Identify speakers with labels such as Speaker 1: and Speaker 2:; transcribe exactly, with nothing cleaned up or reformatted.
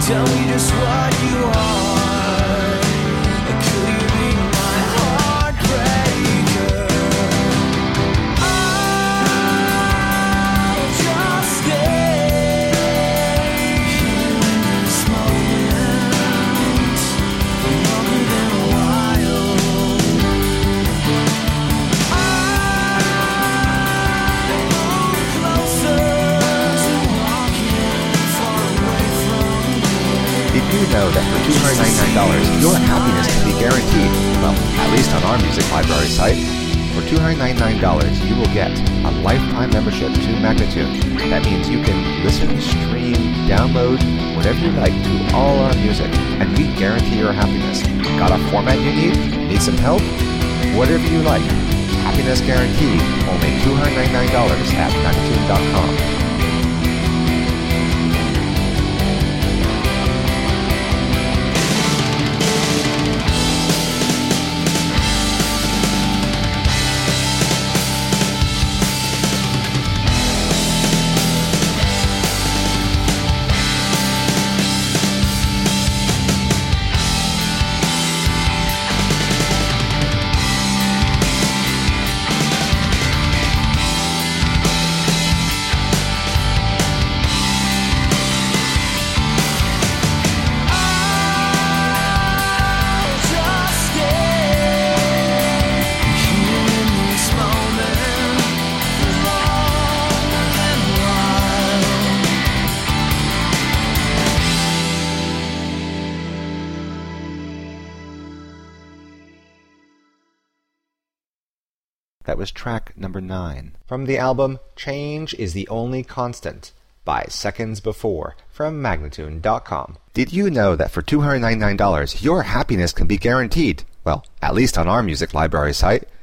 Speaker 1: Tell me just what you are. Could you be my heartbreaker? I'll just stay here in this moment for longer than a while. I'll move closer to walking far away from you.
Speaker 2: Did you know that for two hundred ninety-nine dollars, your happiness can be guaranteed? Well, at least on our music library site. For two hundred ninety-nine dollars, you will get a lifetime membership to Magnatune. That means you can listen, stream, download, whatever you like to all our music, and we guarantee your happiness. Got a format you need? Need some help? Whatever you like. Happiness guaranteed. Only two hundred ninety-nine dollars at Magnatune dot com. That was track number nine from the album Change is the Only Constant by Seconds Before from Magnatune dot com. Did you know that for two hundred ninety-nine dollars your happiness can be guaranteed? Well, at least on our music library site.